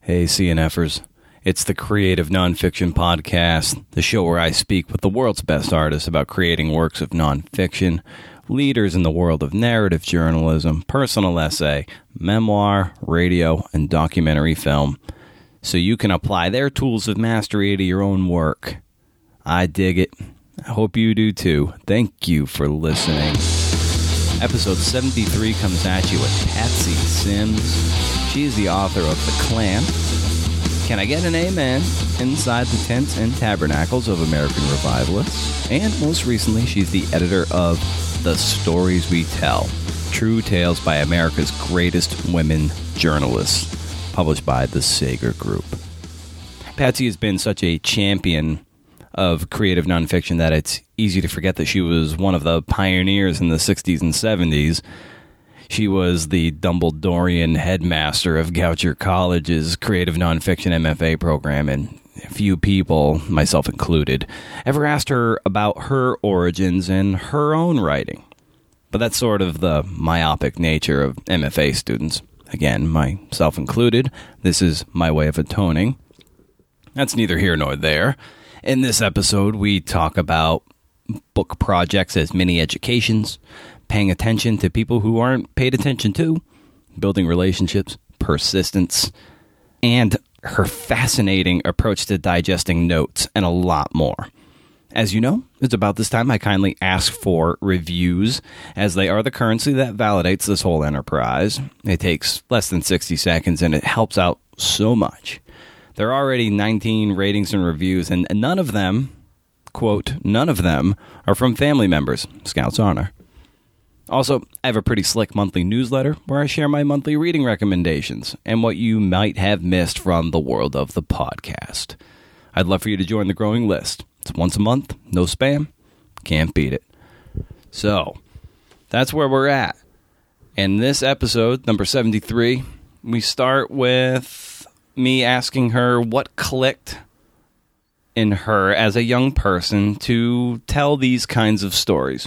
Hey, CNFers. It's the Creative Nonfiction Podcast, the show where I speak with the world's best artists about creating works of nonfiction, leaders in the world of narrative journalism, personal essay, memoir, radio, and documentary film, so you can apply their tools of mastery to your own work. I dig it. I hope you do too. Thank you for listening. Episode 73 comes at you with Patsy Sims. She is the author of The Clan, Can I Get an Amen? Inside the Tents and Tabernacles of American Revivalists, and most recently she's the editor of The Stories We Tell, True Tales by America's Greatest Women Journalists, published by the Sager Group. Patsy has been such a champion of creative nonfiction that it's easy to forget that she was one of the pioneers in the 60s and 70s. She was the Dumbledorian headmaster of Goucher College's creative nonfiction MFA program, and few people, myself included, ever asked her about her origins and her own writing. But that's sort of the myopic nature of MFA students. Again, myself included. This is my way of atoning. That's neither here nor there. In this episode, we talk about book projects as mini educations, paying attention to people who aren't paid attention to, building relationships, persistence, and her fascinating approach to digesting notes, and a lot more. As you know, it's about this time I kindly ask for reviews, as they are the currency that validates this whole enterprise. It takes less than 60 seconds, and it helps out so much. There are already 19 ratings and reviews, and none of them, quote, none of them are from family members. Scouts honor. Also, I have a pretty slick monthly newsletter where I share my monthly reading recommendations and what you might have missed from the world of the podcast. I'd love for you to join the growing list. It's once a month, no spam, can't beat it. So, that's where we're at. In this episode, number 73, we start with me asking her what clicked in her as a young person to tell these kinds of stories.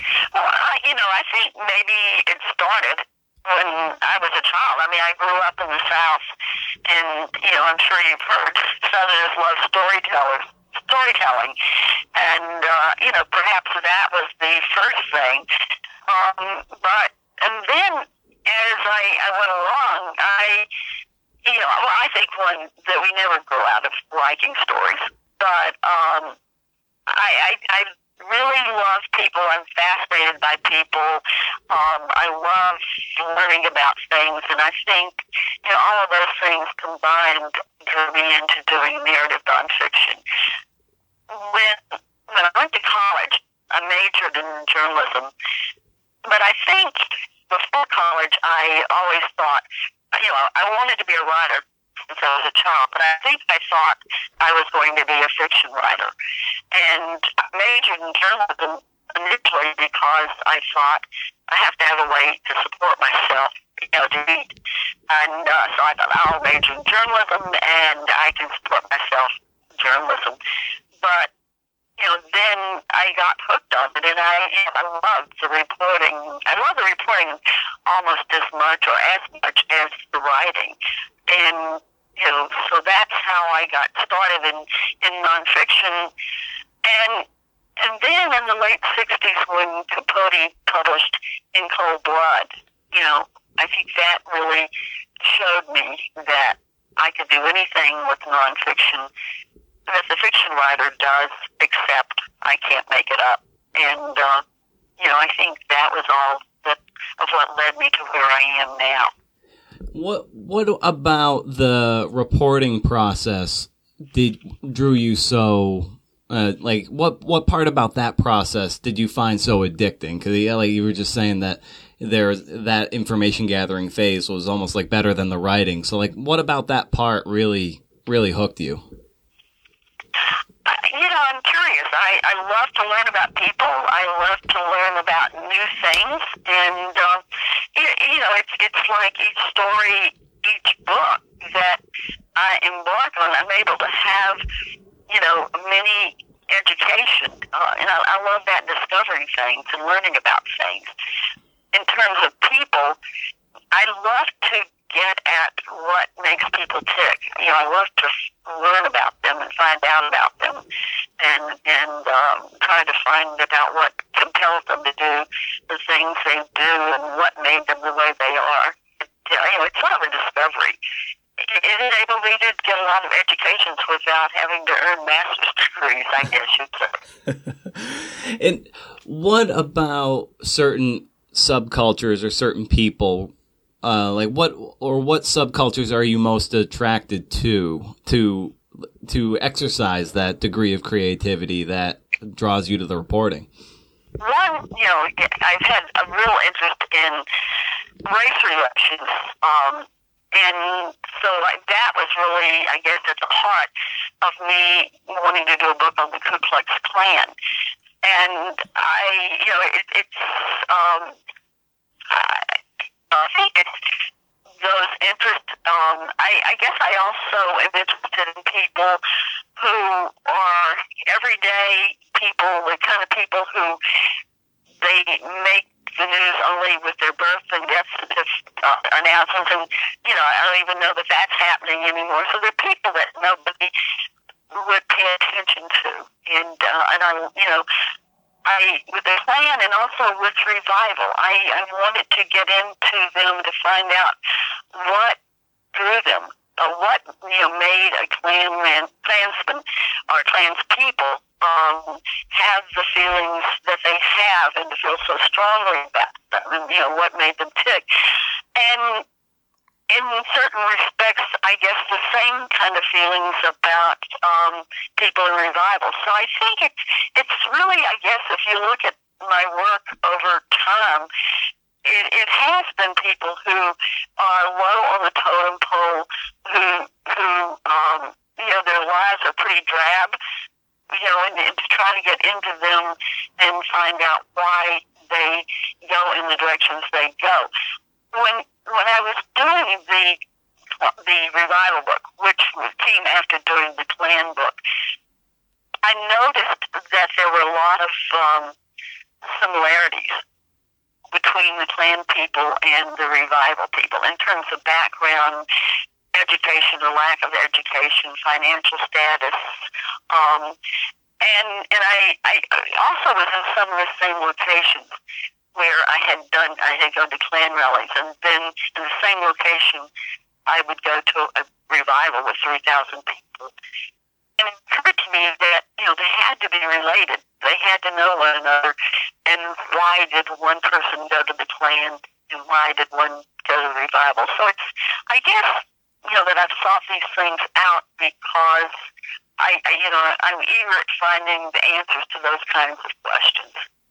I think maybe it started when I was a child. I mean, I grew up in the South, and, I'm sure you've heard Southerners love storytelling, and, perhaps that was the first thing. And then as I went along, I think one, that we never grow out of liking stories, but I really love people. I'm fascinated by people. I love learning about things, and I think all of those things combined drew me into doing narrative nonfiction. When I went to college, I majored in journalism, but I think before college I always thought, I wanted to be a writer since I was a child, but I think I thought I was going to be a fiction writer. And I majored in journalism initially because I thought I have to have a way to support myself, to eat. And so I thought I'll major in journalism and I can support myself in journalism. But, then I got hooked on it, and I loved the reporting. I love the reporting almost as much as the writing. And, so that's how I got started in nonfiction. And then in the late 60s when Capote published In Cold Blood, I think that really showed me that I could do anything with nonfiction that the fiction writer does, except I can't make it up. And, I think that was all of what led me to where I am now. What about the reporting process drew you so, what part about that process did you find so addicting? Because, you were just saying that that information gathering phase was almost like better than the writing. So, what about that part really hooked you? I'm curious. I love to learn about people. I love to learn about new things. And, it's like each story, each book that I embark on, I'm able to have, mini education. And I love that, discovering things and learning about things. In terms of people, I love to get at what makes people tick. I love to learn about them and find out about them, and try to find out what compels them to do the things they do and what made them the way they are. It's sort of a discovery. It enabled me to get a lot of educations without having to earn master's degrees, I guess you'd say. And what about certain subcultures or certain people? What subcultures are you most attracted to exercise that degree of creativity that draws you to the reporting? One, I've had a real interest in race relations, and so that was really, I guess, at the heart of me wanting to do a book on the Ku Klux Klan. And I think it's those interests. I guess I also am interested in people who are everyday people, the kind of people who they make the news only with their birth and death announcements, and I don't even know that that's happening anymore. So they're people that nobody would pay attention to, and I with the Klan and also with Revival, I wanted to get into them to find out what drew them, what made a Klansman or Klans people have the feelings that they have and to feel so strongly about them, and what made them tick. And in certain respects, I guess the same kind of feelings about people in Revival. So I think it's really, I guess, if you look at my work over time, it has been people who are low on the totem pole, who their lives are pretty drab, and to try to get into them and find out why they go in the directions they go. When I was doing the Revival book, which came after doing the Klan book, I noticed that there were a lot of similarities between the Klan people and the Revival people in terms of background, education or lack of education, financial status, and I also was in some of the same locations where I had gone to Klan rallies, and then in the same location I would go to a Revival with 3,000 people. And it occurred to me that, they had to be related. They had to know one another. And why did one person go to the Klan, and why did one go to the Revival? So it's, I guess, that I've thought these things out because I'm eager at finding the answers to those kinds of questions.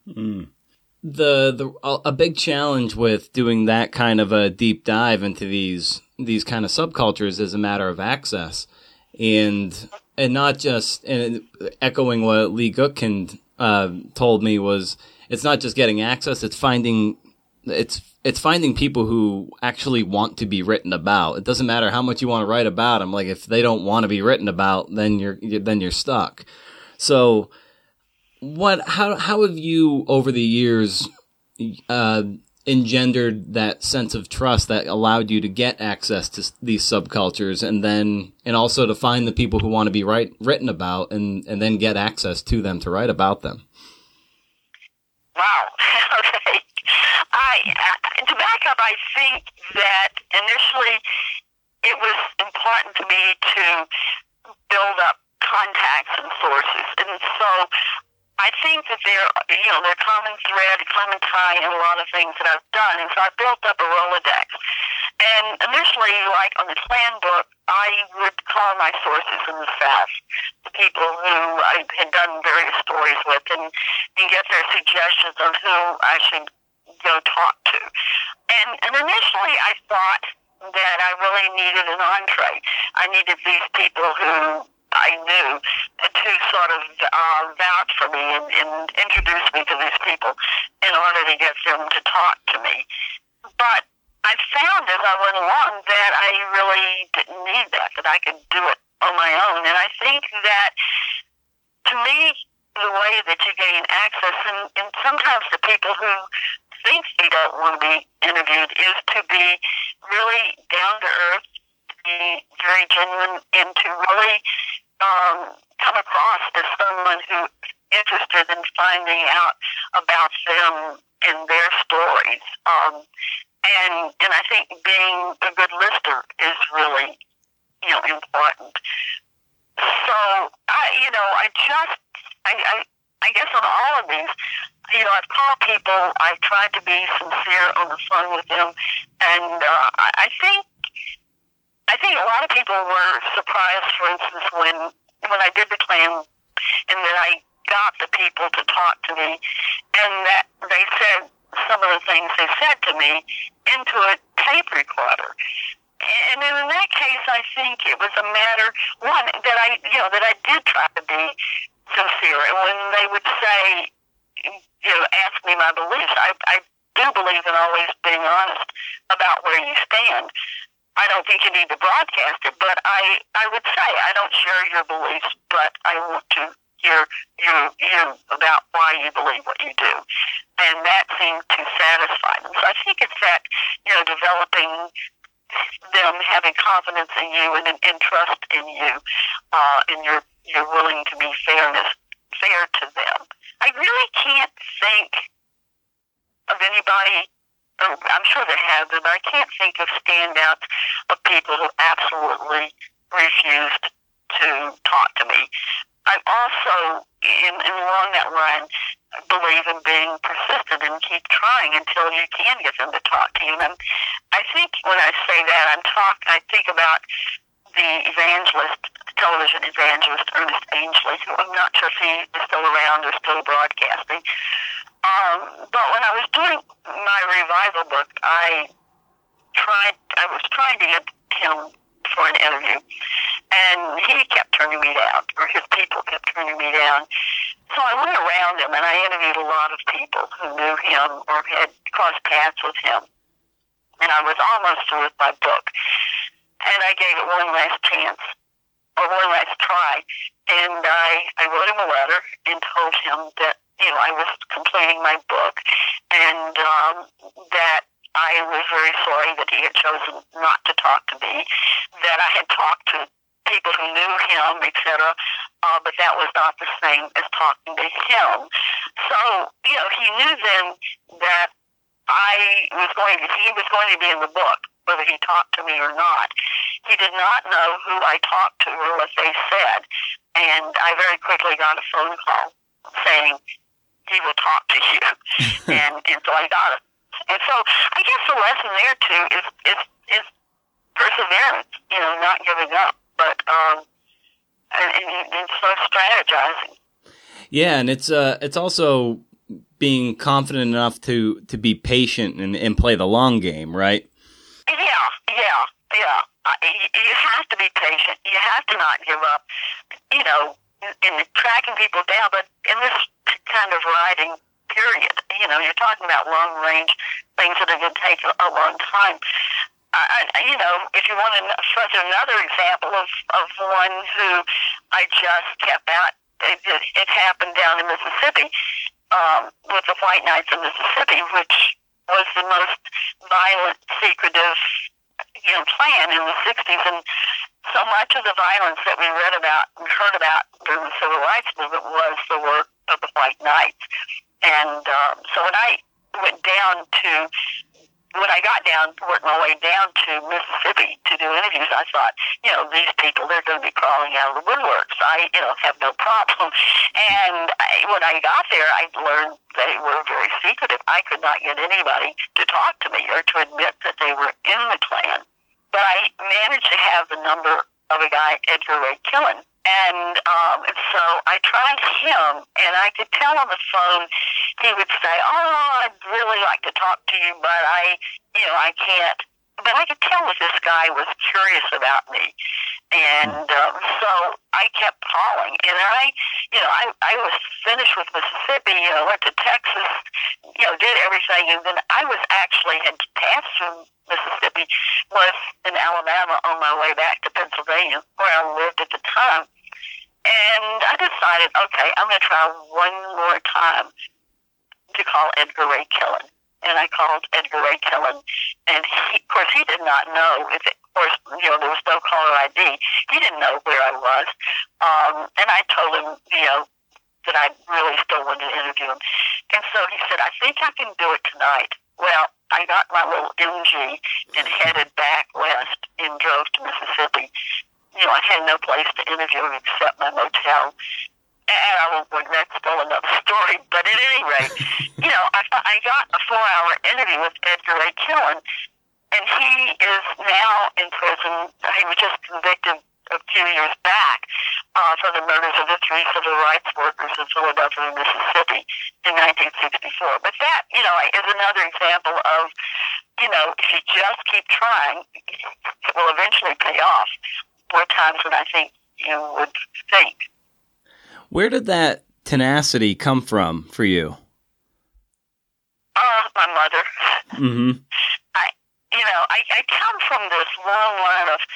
Mm. A big challenge with doing that kind of a deep dive into these kind of subcultures is a matter of access, and not just, and echoing what Lee Gutkind told me, was it's not just getting access, it's finding people who actually want to be written about. It doesn't matter how much you want to write about them. Like, if they don't want to be written about, then you're stuck. So how have you over the years engendered that sense of trust that allowed you to get access to these subcultures, and also to find the people who want to be written about, and then get access to them to write about them? Wow. Okay. To back up, I think that initially it was important to me to build up contacts and sources, and so I think that they're common thread, common tie in a lot of things that I've done, and so I built up a Rolodex. And initially, like on the Klan book, I would call my sources in the South, the people who I had done various stories with, and get their suggestions on who I should go talk to. And initially, I thought that I really needed an entree. I needed these people who I knew to sort of vouch for me and introduce me to these people in order to get them to talk to me. But I found as I went along that I really didn't need that I could do it on my own. And I think that, to me, the way that you gain access, and sometimes the people who think they don't want to be interviewed, is to be really down to earth, to be very genuine, and to really come across as someone who's interested in finding out about them and their stories. And I think being a good listener is really, important. So I guess on all of these, I've called people, I've tried to be sincere on the phone with them, and I think a lot of people were surprised, for instance, when I did the Klan, and that I got the people to talk to me, and that they said some of the things they said to me into a tape recorder. And in that case, I think it was a matter, one, that I did try to be sincere. And when they would say, ask me my beliefs, I do believe in always being honest about where you stand. I don't think you need to broadcast it, but I would say I don't share your beliefs, but I want to hear you about why you believe what you do. And that seemed to satisfy them. So I think it's that, developing them having confidence in you and trust in you, and you're willing to be fair to them. I really can't think of anybody, I'm sure they have them, but I can't think of standouts of people who absolutely refused to talk to me. I also, along that run, believe in being persistent and keep trying until you can get them to talk to you. And I think when I say that, I think about the television evangelist, Ernest Angley, who I'm not sure if he is still around or still broadcasting. But when I was doing my revival book, I was trying to get him for an interview, and he kept turning me down, or his people kept turning me down. So I went around him, and I interviewed a lot of people who knew him or had crossed paths with him, and I was almost through with my book, and I gave it one last chance, or one last try, and I wrote him a letter and told him that I was completing my book, and that I was very sorry that he had chosen not to talk to me, that I had talked to people who knew him, etc., but that was not the same as talking to him. So, he knew then that he was going to be in the book, whether he talked to me or not. He did not know who I talked to or what they said, and I very quickly got a phone call saying, he will talk to you, and so I got it. And so I guess the lesson there too is perseverance, not giving up, but and so strategizing. Yeah, and it's also being confident enough to be patient and play the long game, right? Yeah. You have to be patient. You have to not give up. In tracking people down, but in this kind of writing period, you're talking about long-range things that are going to take a long time. If you want to another example of one who I just kept out, it happened down in Mississippi with the White Knights of Mississippi, which was the most violent, secretive, Klan in the 60s, and so much of the violence that we read about and heard about during the Civil Rights Movement was the work of the White Knights. And so when I worked my way down to Mississippi to do interviews, I thought, these people, they're going to be crawling out of the woodworks. I, have no problem. And when I got there, I learned they were very secretive. I could not get anybody to talk to me or to admit that they were in the Klan. But I managed to have the number of a guy, Edgar Ray Killen. And so I tried him, and I could tell on the phone he would say, I'd really like to talk to you, but I can't. But I could tell that this guy was curious about me. And so I kept calling. And I was finished with Mississippi, went to Texas, did everything. And then I was actually had passed through Mississippi, was in Alabama on my way back to Pennsylvania, where I lived at the time. And I decided, okay, I'm going to try one more time to call Edgar Ray Killen. and I called Edgar Ray Killen, and of course, he did not know if it, of course, there was no caller ID. He didn't know where I was, and I told him, that I really still wanted to interview him. And so he said, I think I can do it tonight. Well, I got my little MG and headed back west and drove to Mississippi. I had no place to interview him except my motel. And that's still another story. But at any rate, I got a 4-hour interview with Edgar Ray Killen, and he is now in prison. He was just convicted a few years back for the murders of the 3 civil rights workers in Philadelphia, Mississippi in 1964. But that, is another example of, if you just keep trying, it will eventually pay off. More times than I think you would think. Where did that tenacity come from for you? My mother. Mm-hmm. I come from this long line of,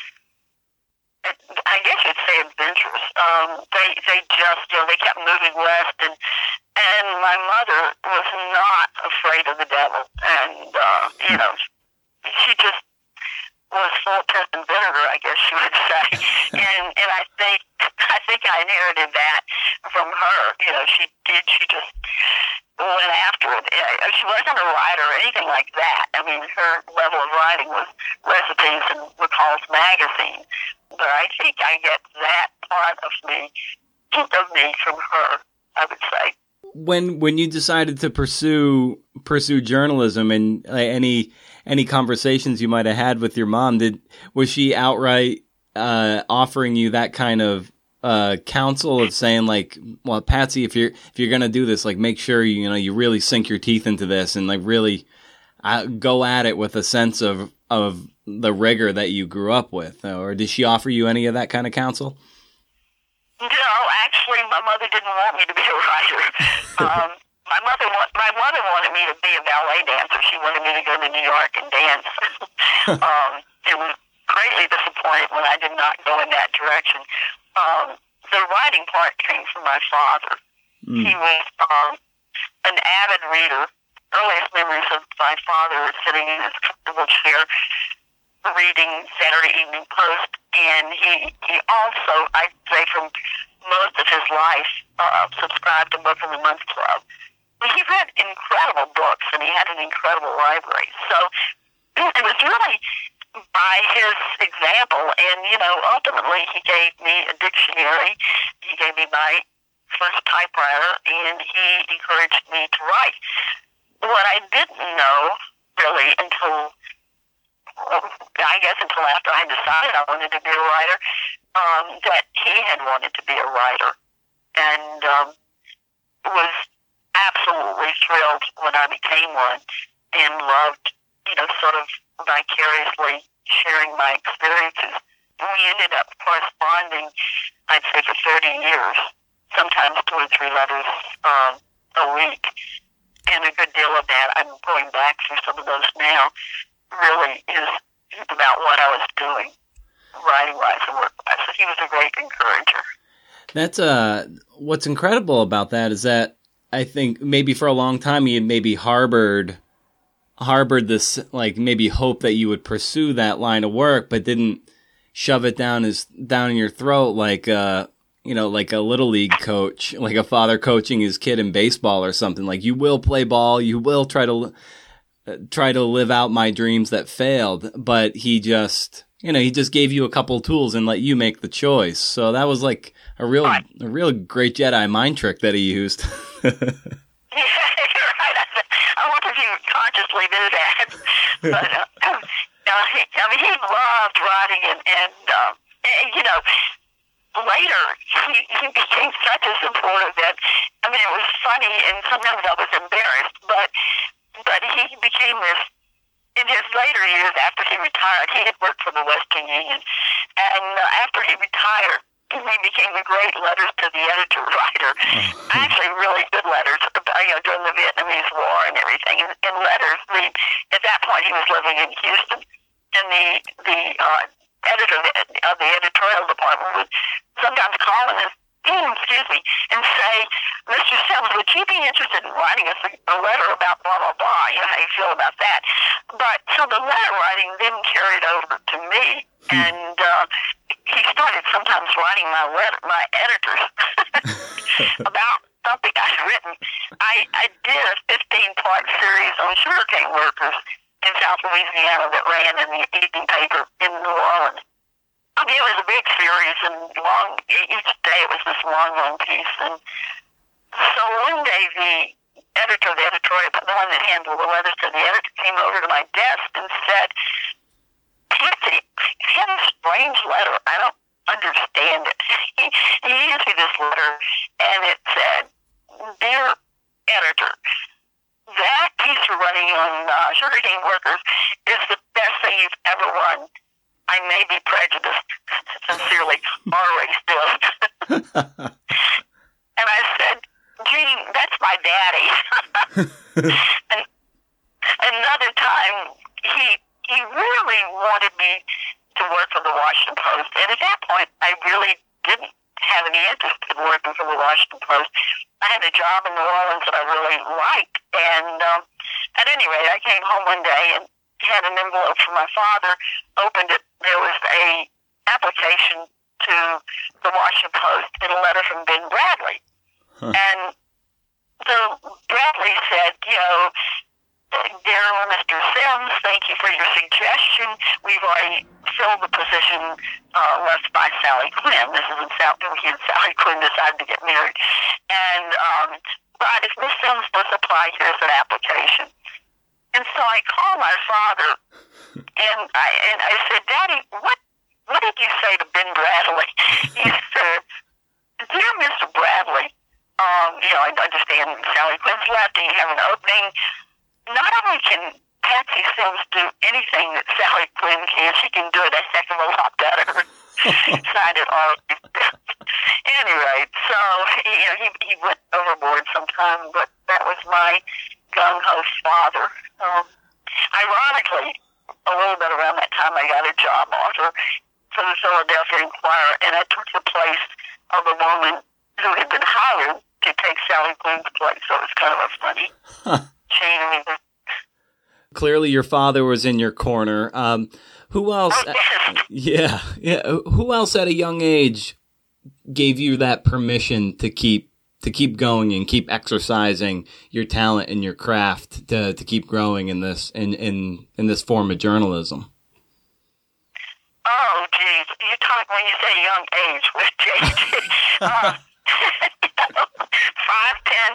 I guess you'd say, adventurers. They just, they kept moving west, and my mother was not afraid of the devil, and she just was full piss and vinegar, I guess you would say, and I think I inherited that from her. She just went after it. She wasn't a writer or anything like that. I mean, her level of writing was recipes in McCall's magazine. But I think I get that part of me from her, I would say. When you decided to pursue journalism, and any conversations you might have had with your mom, was she outright offering you that kind of counsel of saying, like, well, Patsy, if you're gonna do this, like, make sure you really sink your teeth into this and like really go at it with a sense of the rigor that you grew up with? Or did she offer you any of that kind of counsel? No, actually, my mother didn't want me to be a writer. My mother wanted me to be a ballet dancer. She wanted me to go to New York and dance. It was greatly disappointed when I did not go in that direction. The writing part came from my father. He was an avid reader. Earliest memories of my father sitting in his comfortable chair reading Saturday Evening Post, and he also, I'd say from most of his life, subscribed to Book of the Month Club. He read incredible books, and he had an incredible library. So it was really by his example, and, ultimately he gave me a dictionary, he gave me my first typewriter, and he encouraged me to write. What I didn't know, really, until after I decided I wanted to be a writer, that he had wanted to be a writer, and was absolutely thrilled when I became one, and loved, sort of vicariously sharing my experiences. We ended up corresponding, I'd say, for 30 years, sometimes 2 or 3 letters a week. And a good deal of that, I'm going back through some of those now, really is about what I was doing, writing-wise and work-wise. So he was a great encourager. That's what's incredible about that is that I think maybe for a long time he had maybe harbored this, like, maybe hope that you would pursue that line of work, but didn't shove it down in your throat like like a little league coach, like a father coaching his kid in baseball or something. Like, you will play ball, you will try to live out my dreams that failed, but he just gave you a couple tools and let you make the choice. So that was like a real great Jedi mind trick that he used. Yeah, you're right. I wonder if he consciously knew that. But he loved writing, and later he became such a supporter that, it was funny, and sometimes I was embarrassed, but he became this. In his later years, after he retired, he had worked for the Western Union, and after he retired, he became a great letters to the editor writer. Actually, really good letters, during the Vietnamese War and everything. And letters, at that point, he was living in Houston, and the editor of the editorial department would sometimes call him and say, Mr. Mr. Sims, would you be interested in writing us a letter about blah, blah, blah? You know how you feel about that. But so the letter writing then carried over to me, and he started sometimes writing my editors about something I'd written. I did a 15-part series on sugarcane workers in South Louisiana that ran in the evening paper in New Orleans. I mean, it was a big series, and long. Each day it was this long piece. And so one day the editor of the editorial, the one that handled the letters to the editor, came over to my desk and said, "Patsy, you have a strange letter. I don't understand it." He handed me this letter, and it said, "Dear editor, that piece you're running on sugarcane workers is the best thing you've ever run. I may be prejudiced, sincerely, or racist." And I said, "Gene, that's my daddy." And another time, he really wanted me to work for the Washington Post. And at that point, I really didn't have any interest in working for the Washington Post. I had a job in New Orleans that I really liked. And at any rate, I came home one day and had an envelope from my father, opened it. There was a application to the Washington Post and a letter from Ben Bradley. Huh. And so Bradley said, "Dear Mr. Sims, thank you for your suggestion. We've already filled the position left by Sally Quinn." This is when he and Sally Quinn decided to get married. And but if Miss Sims does apply, here's an application. And so I called my father, and I said, "Daddy, what did you say to Ben Bradley?" He said, "Dear Mr. Bradley, I understand Sally Quinn's left, and you have an opening. Not only can Patsy Sims do anything that Sally Quinn can, she can do it a heck of a lot better." Signed it all. Anyway, so he went overboard sometime, but that was my gung-ho father. Ironically, a little bit around that time, I got a job offer for the Philadelphia Inquirer, and I took the place of a woman who had been hired to take Sally Quinn's place. So it was kind of a funny chain of events. Clearly, your father was in your corner. Who else? Yes. Yeah. Who else at a young age gave you that permission to keep going and keep exercising your talent and your craft to keep growing in this in this form of journalism? Oh, geez. You talk when you say young age with JJ. 5, 10.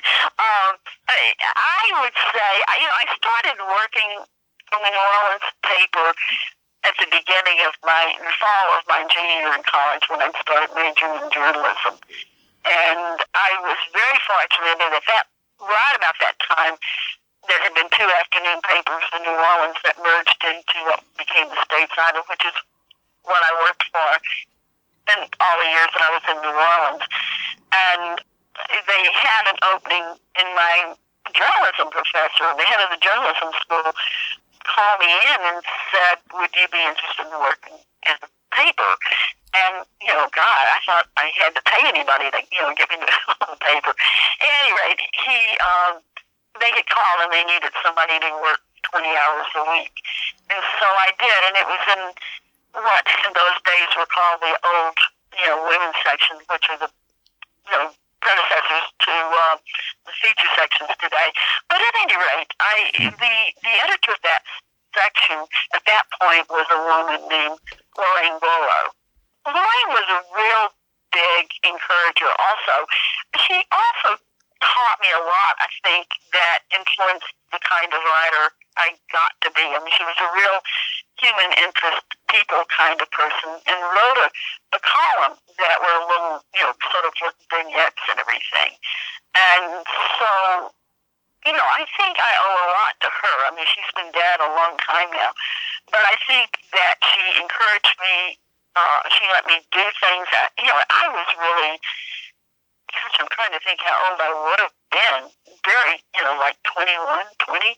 I would say, I started working on the New Orleans paper at the beginning of the fall of my junior year in college when I started majoring in journalism. And I was very fortunate that right about that time, there had been 2 afternoon papers in New Orleans that merged into what became the Stateside, which is what I worked for in all the years that I was in New Orleans. And they had an opening in my journalism professor. The head of the journalism school called me in and said, "Would you be interested in working in the paper?" And, God, I thought I had to pay anybody to, give me the paper. At any rate, they had called and they needed somebody to work 20 hours a week. And so I did, and it was in what in those days were called the old, women's sections, which are the, predecessors to the feature sections today. But at any rate, the editor of that section at that point was a woman named Lorraine Bullough. Lorraine was a real big encourager also. She also taught me a lot, I think, that influenced the kind of writer I got to be. I mean, she was a real human interest, people kind of person, and wrote a column that were a little, sort of vignettes and everything. And so, I think I owe a lot to her. I mean, she's been dead a long time now. But I think that she encouraged me. She let me do things that, I was really, gosh, I'm trying to think how old I would have been. Very, like 21, 20.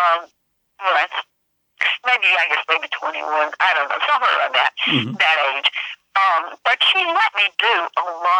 Maybe 21. I don't know, somewhere around that age. But she let me do a lot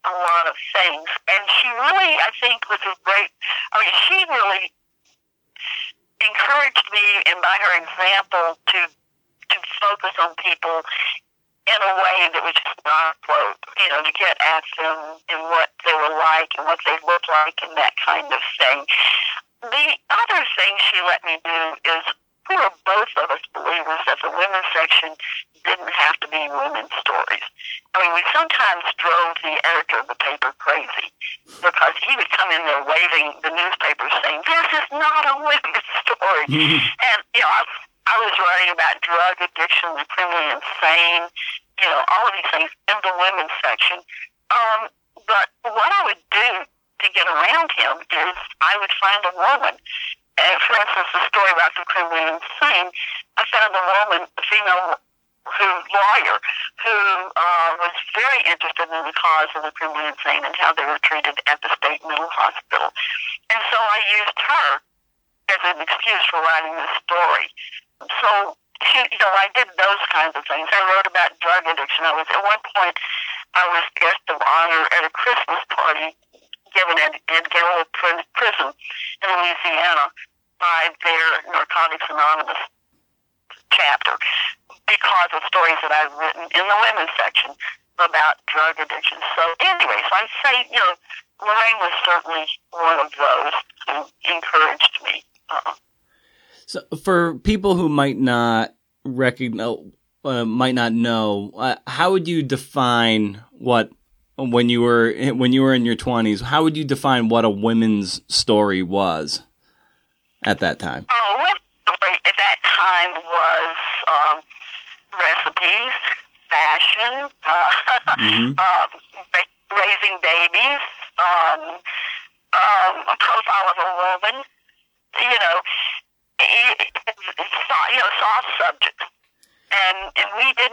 a lot of things. And she really, I think, was a great, she really encouraged me, and by her example, to focus on people in a way that was just not a quote, to get at them and what they were like and what they looked like and that kind of thing. The other thing she let me do is, we were both of us believers that the women's section didn't have to be women's stories. We sometimes drove the editor of the paper crazy because he would come in there waving the newspaper saying, "This is not a women's story." And, I was writing about drug addiction, the criminally insane, all of these things in the women's section. But what I would do to get around him is I would find a woman. For instance, the story about the criminally insane, I found a female lawyer who was very interested in the cause of the criminally insane and how they were treated at the state mental hospital. And so I used her as an excuse for writing this story. So, I did those kinds of things. I wrote about drug addiction. At one point, I was guest of honor at a Christmas party given at Gallup Prison in Louisiana by their Narcotics Anonymous chapter because of stories that I've written in the women's section about drug addiction. So anyway, I'd say, Lorraine was certainly one of those who encouraged me. So for people who might not recognize, might not know, how would you define when you were in your 20s? How would you define what a women's story was at that time? Women's story at that time was recipes, fashion, raising babies, a profile of a woman. Soft subjects, and we did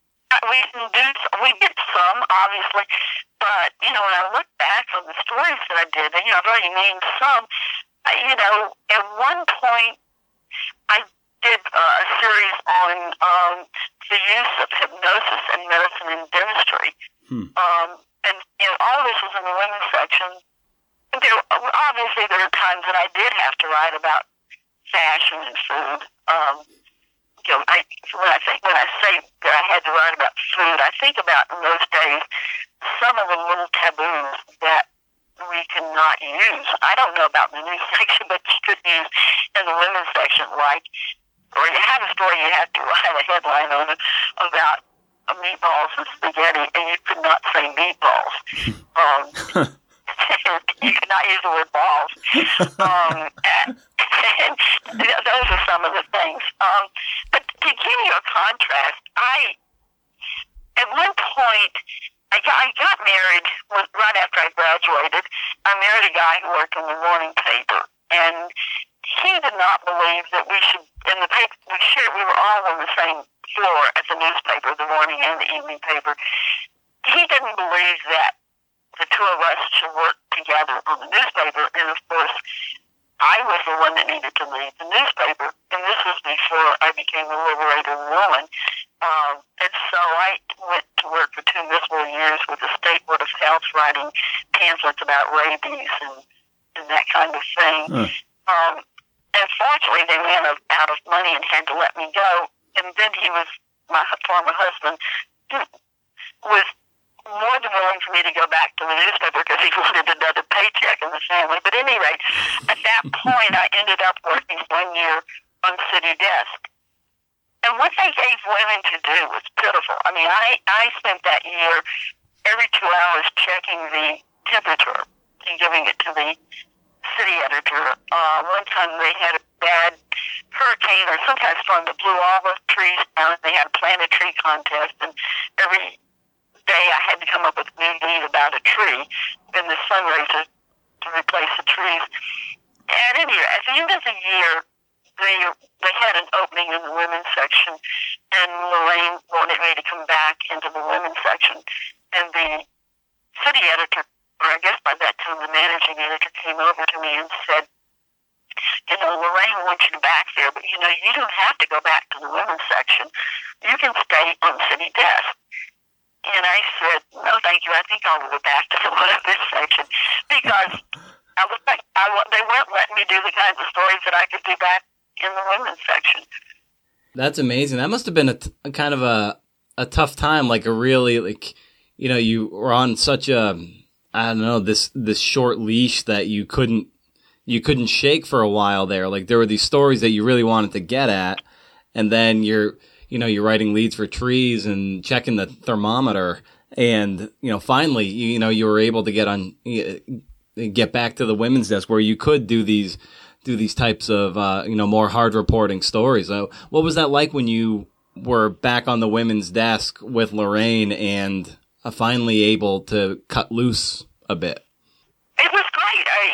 some, obviously, but when I look back on the stories that I did, and I've already named some. At one point I did a series on the use of hypnosis in medicine and dentistry, and all of this was in the women's section. Obviously, there are times that I did have to write about fashion and food. When I say that I had to write about food, I think about in those days some of the little taboos that we cannot use. I don't know about the men's section, but you could use in the women's section, or you have a story you have to write a headline on it about meatballs and spaghetti, and you could not say meatballs. You could not use the word balls. Those are some of the things. But to give you a contrast, at one point, I got married right after I graduated. I married a guy who worked in the morning paper, and he did not believe that we should, in the paper, we were all on the same floor at the newspaper, the morning and the evening paper. He didn't believe that the two of us should work together on the newspaper, and of course, I was the one that needed to lead the newspaper, and this was before I became a liberated woman. And so I went to work for 2 miserable years with the State Board of Health, writing pamphlets about rabies and that kind of thing. And fortunately, they ran out of money and had to let me go. And then my former husband, was more than willing for me to go back to the newspaper because he wanted another paycheck in the family. But at any rate, at that point, I ended up working 1 year on City Desk. And what they gave women to do was pitiful. I spent that year every 2 hours checking the temperature and giving it to the city editor. One time they had a bad hurricane or some kind of storm that blew all the trees down, and they had a plant a tree contest, and every day I had to come up with a new lead about a tree in this fundraiser to replace the trees. And anyway, at the end of the year, they had an opening in the women's section, and Lorraine wanted me to come back into the women's section. And the city editor, or I guess by that time the managing editor, came over to me and said, Lorraine wants you back there, but you don't have to go back to the women's section. You can stay on City Desk. And I said, no, thank you. I think I'll go back to the women's section because they weren't letting me do the kinds of stories that I could do back in the women's section. That's amazing. That must have been a kind of a tough time, like a really, like, you know, you were on such a, I don't know, this short leash that you couldn't shake for a while there. Like there were these stories that you really wanted to get at, and then you're writing leads for trees and checking the thermometer, and, you know, finally, you were able to get back to the women's desk where you could do these types of, more hard reporting stories. So what was that like when you were back on the women's desk with Lorraine and finally able to cut loose a bit? It was great.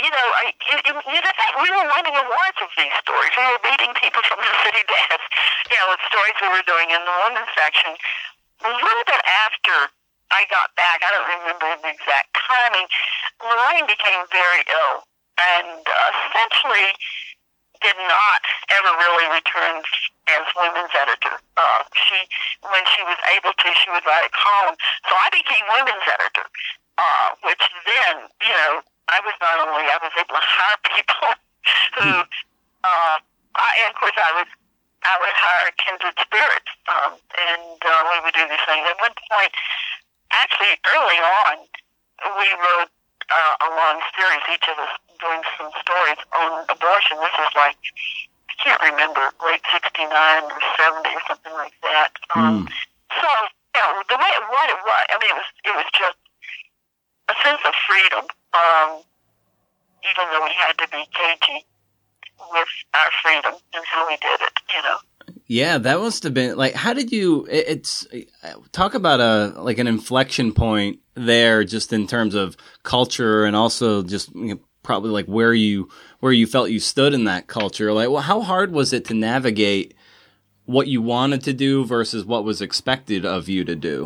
We were winning awards with these stories. We were beating people from the city desk, with stories we were doing in the women's section. A little bit after I got back, I don't remember the exact timing, Lorraine became very ill and essentially did not ever really return as women's editor. When she was able to, she would write a column. So I became women's editor, which then, I was able to hire people who, and of course I would hire Kindred Spirits, and we would do these things. At one point, actually early on, we wrote a long series, each of us doing some stories on abortion. This was like, I can't remember, late 69 or 70 or something like that. So, the way what it was, it was just a sense of freedom, even though we had to be cagey with our freedom and how we did it, Yeah, that must have been, like, how did you, talk about an inflection point there, just in terms of culture and also just probably like where you felt you stood in that culture. Like, well, how hard was it to navigate what you wanted to do versus what was expected of you to do?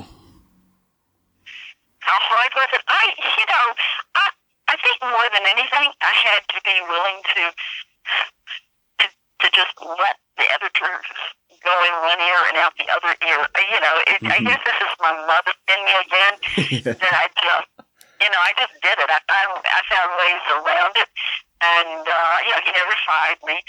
How hard was it? I think more than anything, I had to be willing to just let the editors go in one ear and out the other ear. I guess this is my mother in me again. That I just did it. I found ways around it, and he never fired me.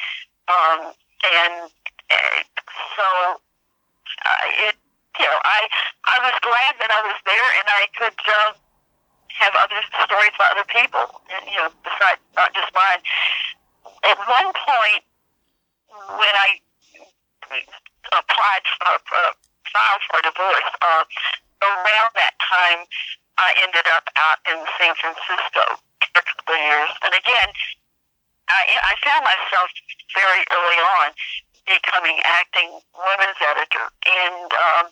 I was glad that I was there, and I could have other stories for other people, besides not just mine. At one point, when I applied filed for divorce, around that time, I ended up out in San Francisco for a couple of years. And again, I found myself very early on becoming acting women's editor. And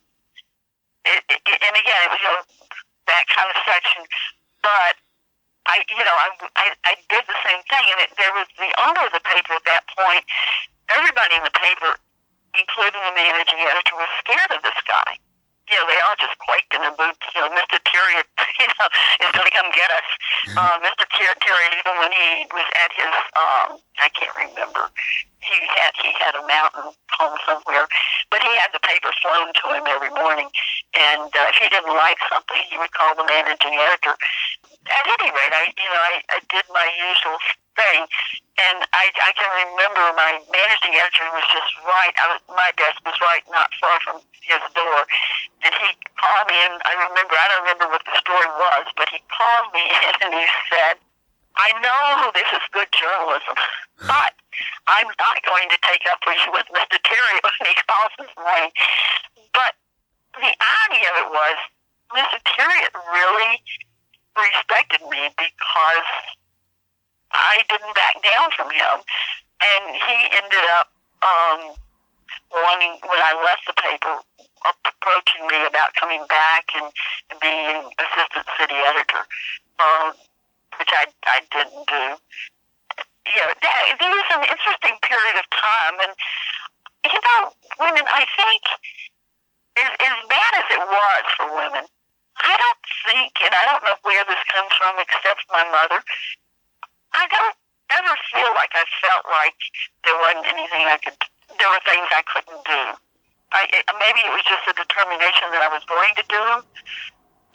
again, it was that kind of section. But I did the same thing. And there was the owner of the paper at that point. Everybody in the paper, including the managing editor, was scared of this guy. They all just quaked in their boots. Mr. Terry, is going to come get us. Mr. Terry, even when he was at his, I can't remember, he had a mountain home somewhere, but he had the paper flown to him every morning. And if he didn't like something, he would call the managing editor. At any rate, I did my usual thing, and I can remember my managing editor was just right. My desk was right, not far from his door, and he called me, and I don't remember what the story was, but he called me in and he said, "I know this is good journalism, but I'm not going to take up for you with Mr. Terry when he calls this morning." But the irony of it was, Mr. Terry really respected me because I didn't back down from him, and he ended up wanting, when I left the paper, approaching me about coming back and being assistant city editor, which I didn't do. There was an interesting period of time, and women, I think, as bad as it was for women, I don't think, and I don't know where this comes from except my mother, I don't ever feel like I felt like there wasn't anything there were things I couldn't do. Maybe it was just a determination that I was going to do,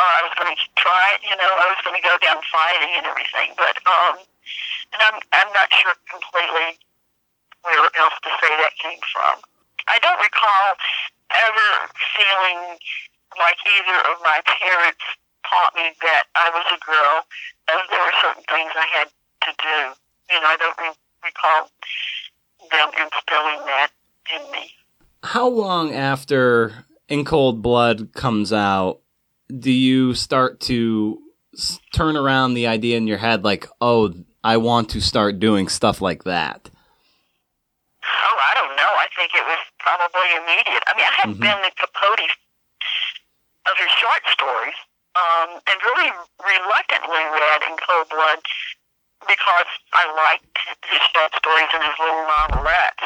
I was going to try it, I was going to go down fighting and everything, but, and I'm not sure completely where else to say that came from. I don't recall ever feeling like either of my parents taught me that I was a girl, and there were certain things I had to do. I don't recall them instilling that in me. How long after In Cold Blood comes out do you start to turn around the idea in your head like, oh, I want to start doing stuff like that? Oh, I don't know. I think it was probably immediate. I mean, I had been the Capote of his short stories, and really reluctantly read In Cold Blood because I liked his short stories and his little novelettes.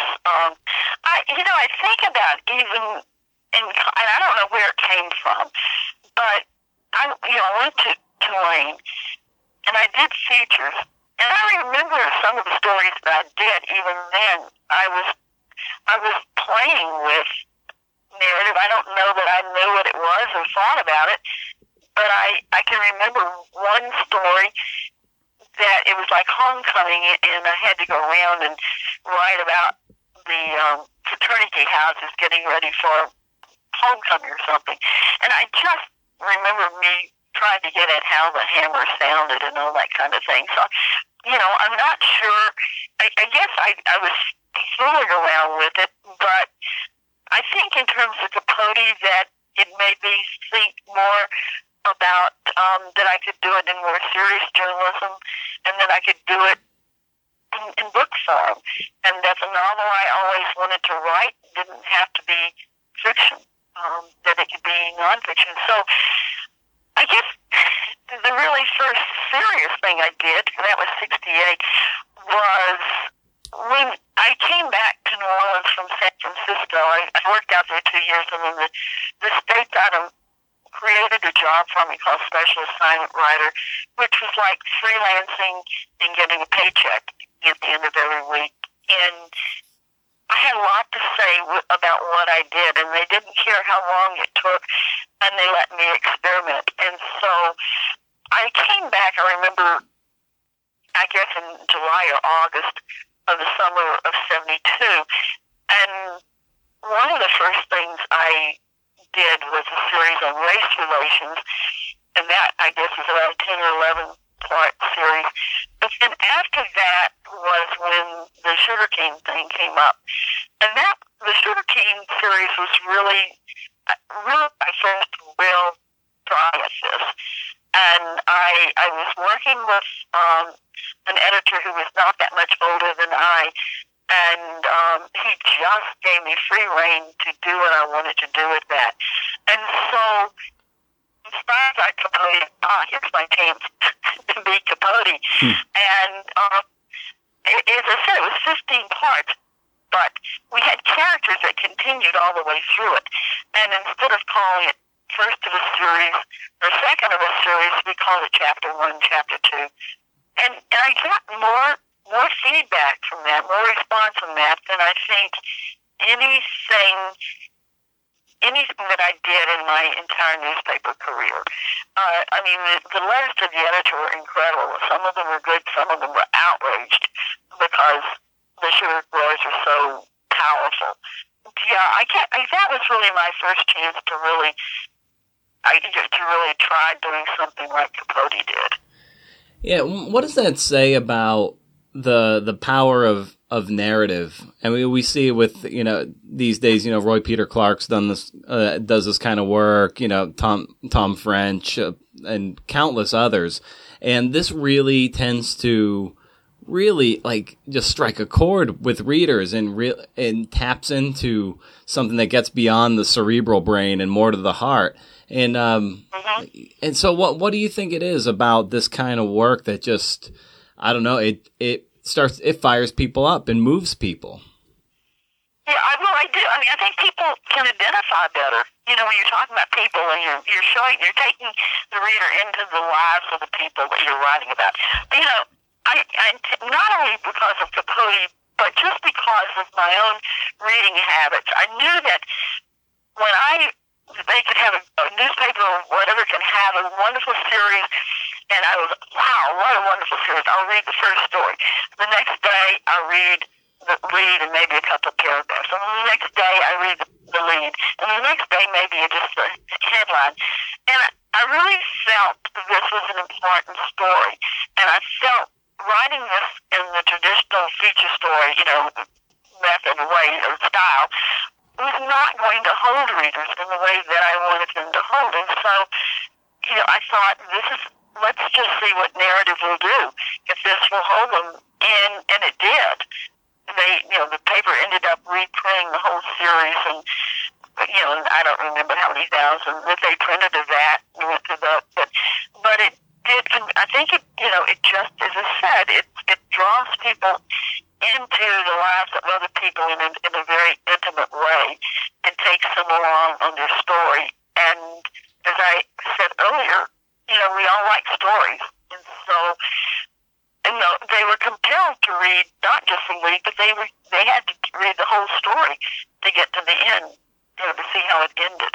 I think about even, and I don't know where it came from, but I went to Tulane, and I did features, and I remember some of the stories that I did. Even then, I was playing with narrative. I don't know that I knew what it was or thought about it, but I can remember one story that it was like homecoming, and I had to go around and write about the fraternity houses getting ready for homecoming or something. And I just remember me trying to get at how the hammer sounded and all that kind of thing. So, I'm not sure. I guess I was fooling around with it, but I think in terms of Capote that it made me think more about that I could do it in more serious journalism, and that I could do it in book form, and that the novel I always wanted to write didn't have to be fiction, that it could be nonfiction. So I guess the really first serious thing I did, that was 1968, was when I came back to New Orleans from San Francisco. I worked out there 2 years, and then the state created a job for me called Special Assignment Writer, which was like freelancing and getting a paycheck at the end of every week. And I had a lot to say about what I did, and they didn't care how long it took, and they let me experiment. And so I came back, I remember, I guess in July or August of the summer of 72, and one of the first things I did was a series on race relations, and that, I guess, was about a 10 or 11 part series. But then after that was when the sugarcane thing came up. And the sugarcane series was really my first real try at this. And I was working with an editor who was not that much older than I, and he just gave me free rein to do what I wanted to do with that. And so, inspired by Capote, here's my chance to be Capote. And as I said, it was 15 parts, but we had characters that continued all the way through it. And instead of calling it first of a series or second of a series, we called it Chapter 1, Chapter 2. And I got more feedback from that, more response from that than I think anything that I did in my entire newspaper career. I mean, the letters to the editor were incredible. Some of them were good, some of them were outraged because the sugar growers are so powerful. Yeah, that was really my first chance to really try doing something like Capote did. Yeah, what does that say about the power of narrative? I mean, we see it with, these days, Roy Peter Clarke's done this, does this kind of work, Tom French, and countless others. And this really tends to really just strike a chord with readers and taps into something that gets beyond the cerebral brain and more to the heart. And, and so what do you think it is about this kind of work that just, I don't know, it fires people up and moves people? Yeah, I do. I mean, I think people can identify better. When you're talking about people and you're taking the reader into the lives of the people that you're writing about. I not only because of Capote, but just because of my own reading habits. I knew that when I they could have a newspaper or whatever can have a wonderful series, and I was, wow, what a wonderful series. I'll read the first story. The next day, I'll read the lead and maybe a couple of paragraphs. And the next day, I read the lead. And the next day, maybe just a headline. And I really felt this was an important story. And I felt writing this in the traditional feature story, method, way, or style, was not going to hold readers in the way that I wanted them to hold. And so, I thought, let's just see what narrative will do, if this will hold them. And it did. The paper ended up reprinting the whole series, and, I don't remember how many thousand that they printed of that. We went through that, but it did, I think it just, as I said, it draws people into the lives of other people in a very intimate way and takes them along on their story. And as I said earlier, we all like stories. And so, they were compelled to read not just the lead, but they had to read the whole story to get to the end, to see how it ended.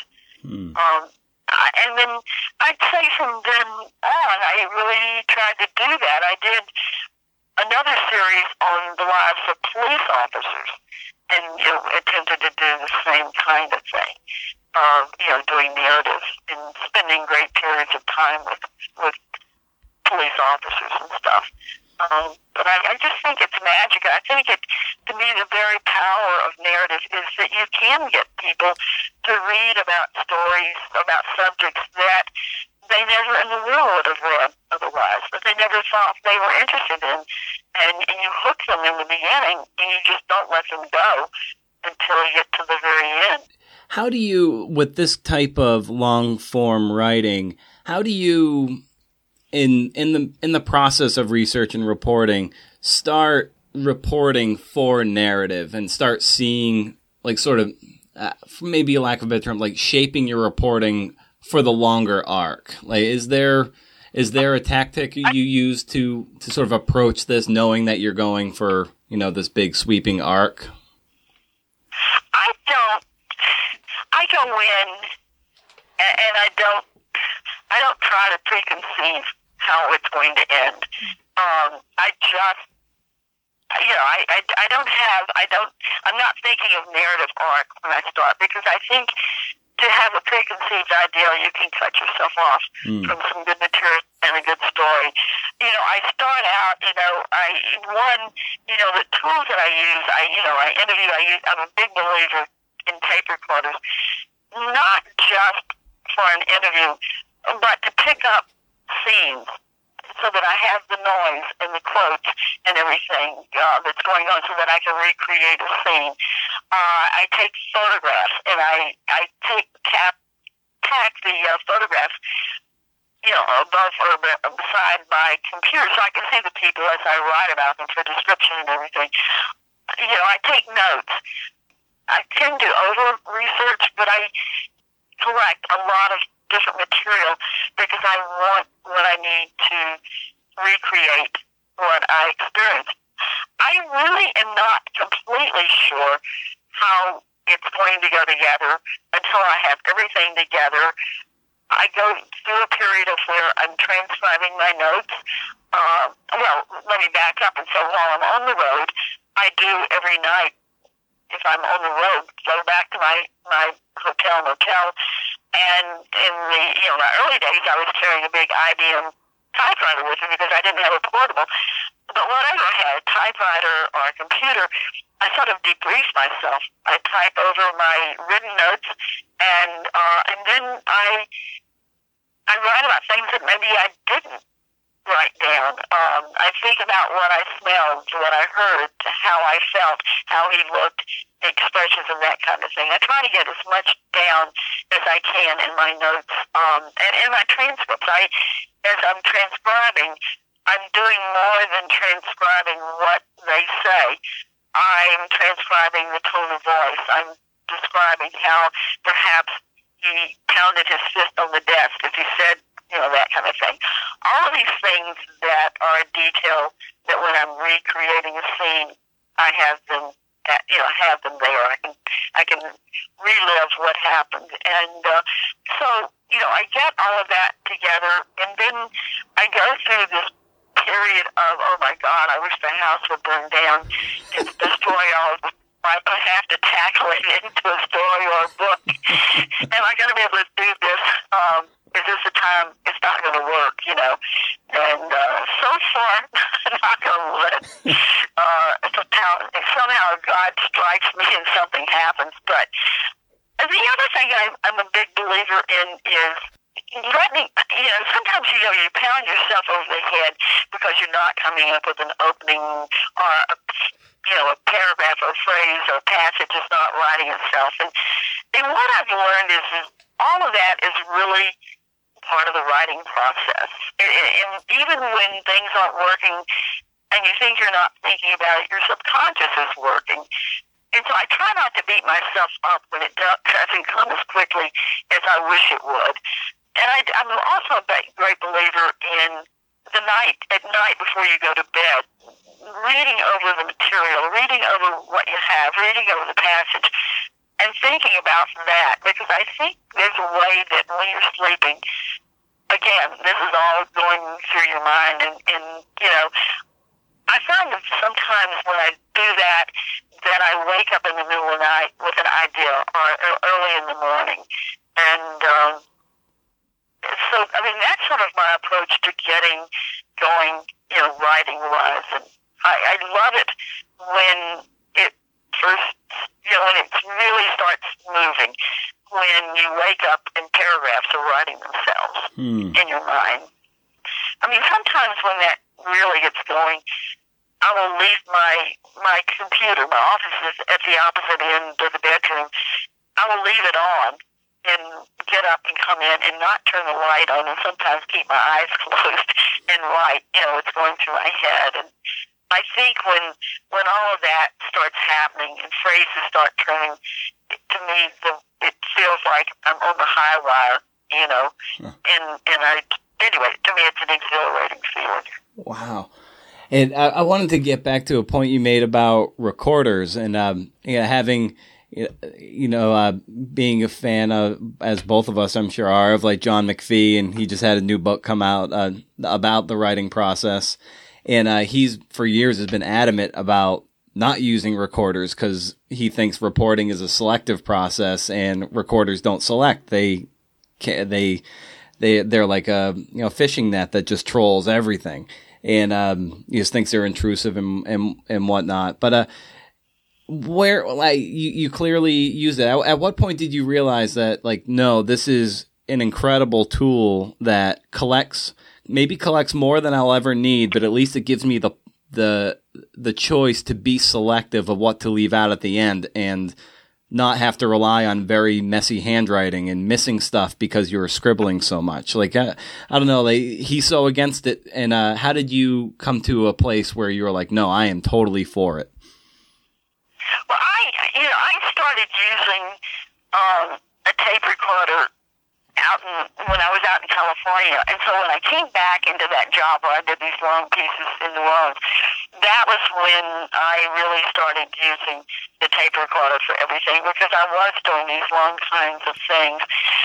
And then I'd say from then on, I really tried to do that. I did another series on the lives of police officers, and attempted to do the same kind of thing, doing narrative and spending great periods of time with police officers and stuff. But I just think it's magic. I think to me, the very power of narrative is that you can get people to read about stories, about subjects that they never in the world would have read otherwise, that they never thought they were interested in. And you hook them in the beginning, and you just don't let them go until you get to the very end. How do you, with this type of long-form writing, how do you, in the process of research and reporting, start reporting for narrative and start seeing, like, sort of, maybe a lack of a better term, like shaping your reporting for the longer arc? Like, is there a tactic you use to sort of approach this, knowing that you're going for, this big sweeping arc? I go in and I don't try to preconceive how it's going to end. I'm not thinking of narrative arc when I start, because I think to have a preconceived idea, you can cut yourself off from some good material and a good story. I start out, the tools that I use, I interview, I'm a big believer in tape recorders, not just for an interview, but to pick up scenes so that I have the noise and the quotes and everything that's going on so that I can recreate a scene. I take photographs, and I tack the photographs, above or beside my computer so I can see the people as I write about them for description and everything. I take notes. I tend to over-research, but I collect a lot of different material because I want what I need to recreate what I experienced. I really am not completely sure how it's going to go together until I have everything together. I go through a period of where I'm transcribing my notes. Let me back up. And so while I'm on the road, I do every night, if I'm on the road, go back to my motel. And in the early days, I was carrying a big IBM typewriter with me because I didn't have a portable. But whatever I had, a typewriter or a computer, I sort of debrief myself. I type over my written notes, and then I write about things that maybe I didn't write down. I think about what I smelled, what I heard, how I felt, how he looked, expressions and that kind of thing. I try to get as much down as I can in my notes. And in my transcripts, as I'm transcribing, I'm doing more than transcribing what they say. I'm transcribing the tone of voice. I'm describing how perhaps he pounded his fist on the desk as he said, that kind of thing. All of these things that are a detail that when I'm recreating a scene, I have them have them there. I can relive what happened, and so I get all of that together, and then I go through this period of, oh my God, I wish the house would burn down and destroy all of the. I have to tackle it into a story or a book. Am I going to be able to do this? Is this the time? It's not going to work, And so far, knock on wood, somehow God strikes me and something happens. But the other thing I'm a big believer in is letting, sometimes, you pound yourself over the head because you're not coming up with an opening or a paragraph or a phrase or a passage is not writing itself. And what I've learned is all of that is really part of the writing process. And even when things aren't working and you think you're not thinking about it, your subconscious is working. And so I try not to beat myself up when it doesn't come as quickly as I wish it would. And I'm also a great believer in at night before you go to bed, reading over the material, reading over what you have, reading over the passage, and thinking about that, because I think there's a way that when you're sleeping, again, this is all going through your mind, and I find that sometimes when I do that I wake up in the middle of the night with an idea, or early in the morning, and so, that's sort of my approach to getting going, writing-wise. And I love it when it first, when it really starts moving, when you wake up and paragraphs are writing themselves in your mind. Sometimes when that really gets going, I will leave my computer, my office is at the opposite end of the bedroom. I will leave it on and get up and come in and not turn the light on, and sometimes keep my eyes closed and write. It's going through my head. And I think when all of that starts happening and phrases start turning, to me, it feels like I'm on the high wire, anyway, to me, it's an exhilarating feeling. Wow. And I wanted to get back to a point you made about recorders and having, being a fan of, as both of us I'm sure are, of like John McPhee, and he just had a new book come out about the writing process. And he's for years has been adamant about not using recorders because he thinks reporting is a selective process and recorders don't select. They're like a fishing net that just trolls everything. And he just thinks they're intrusive and whatnot. But where you clearly use it. At what point did you realize that no, this is an incredible tool that collects more than I'll ever need, but at least it gives me the choice to be selective of what to leave out at the end and not have to rely on very messy handwriting and missing stuff because you were scribbling so much. I don't know, he's so against it. And how did you come to a place where you were like, no, I am totally for it? Well, I started using a tape recorder when I was out in California. And so when I came back into that job where I did these long pieces in New Orleans, that was when I really started using the tape recorder for everything, because I was doing these long kinds of things.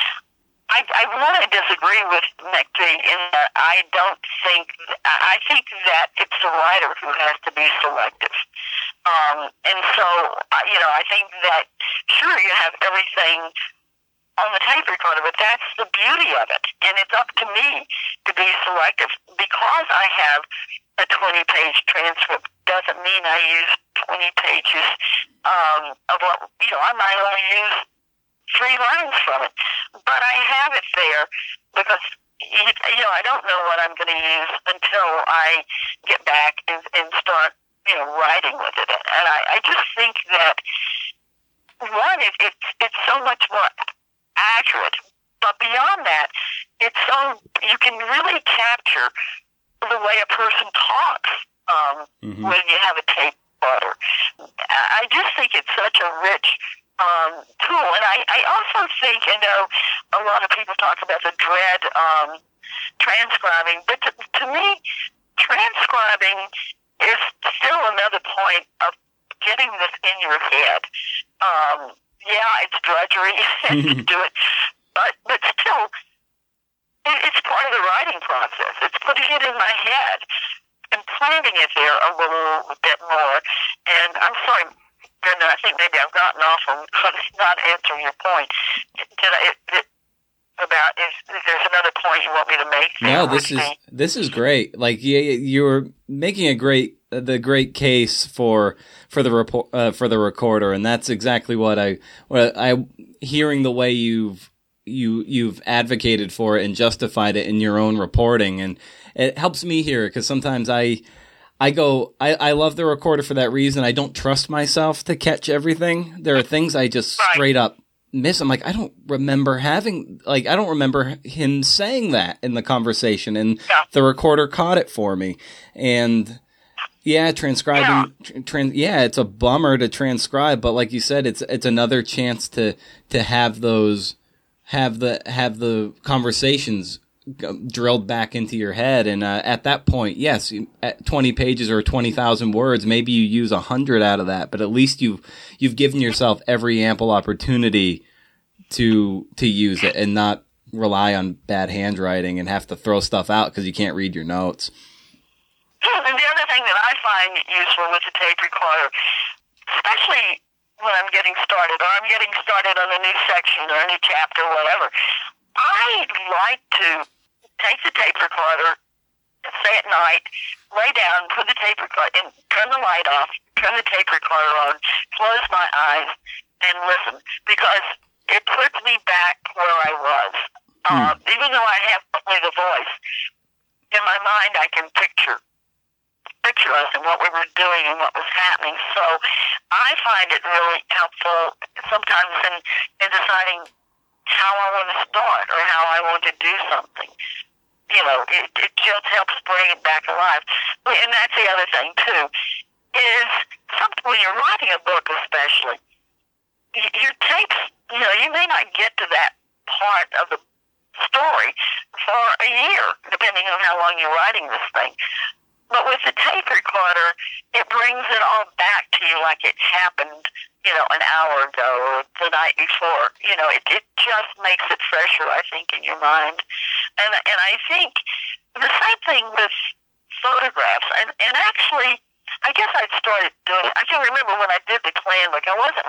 I want to disagree with McPhee in that I think that it's the writer who has to be selective. And so, I think that, sure, you have everything on the tape recorder, but that's the beauty of it. And it's up to me to be selective. Because I have a 20-page transcript doesn't mean I use 20 pages of what, I might only use 3 lines from it. But I have it there because, I don't know what I'm going to use until I get back and start, writing with it. And I just think that, one, it's so much more accurate, but beyond that, you can really capture the way a person talks when you have a tape recorder. I just think it's such a rich tool, and I also think, a lot of people talk about the dread transcribing, but to me, transcribing is still another point of getting this in your head. Yeah, it's drudgery to do it, but still, it's part of the writing process. It's putting it in my head and planting it there a little bit more. And I'm sorry, Brenda, I think maybe I've gotten off on not answering your point. If there's another point you want me to make? No, this is great. Like you're making the great case for the recorder, and that's exactly what I hearing the way you've advocated for it and justified it in your own reporting, and it helps me hear it because sometimes I love the recorder for that reason. I don't trust myself to catch everything. There are things I just straight up miss. I'm like, I don't remember him saying that in the conversation, and the recorder caught it for me. And transcribing, it's a bummer to transcribe, but like you said, it's another chance to have the conversations drilled back into your head. And at that point, yes, at 20 pages or 20,000 words, maybe you use 100 out of that, but at least you've given yourself every ample opportunity to use it and not rely on bad handwriting and have to throw stuff out because you can't read your notes. And the other thing that I find useful with the tape recorder, especially when I'm getting started, or I'm getting started on a new section or a new chapter or whatever, I like to take the tape recorder, say at night, lay down, put the tape recorder in, turn the light off, turn the tape recorder on, close my eyes, and listen, because it puts me back where I was. Even though I have only the voice, in my mind I can picture us and what we were doing and what was happening. So I find it really helpful sometimes in deciding how I want to start or how I want to do something. You know, it just helps bring it back alive. And that's the other thing, too, is when you're writing a book especially, your tapes, you may not get to that part of the story for a year, depending on how long you're writing this thing. But with the tape recorder, it brings it all back to you like it happened, an hour ago or the night before. It just makes it fresher, I think, in your mind. And I think the same thing with photographs. And actually, I guess I started doing it. I can remember when I did the Klan book,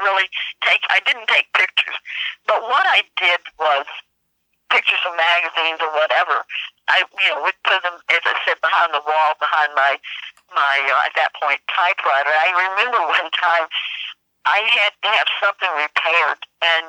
I didn't take pictures. But what I did was pictures of magazines or whatever. I would put them, as I said, behind the wall, behind my at that point, typewriter. I remember one time I had to have something repaired, and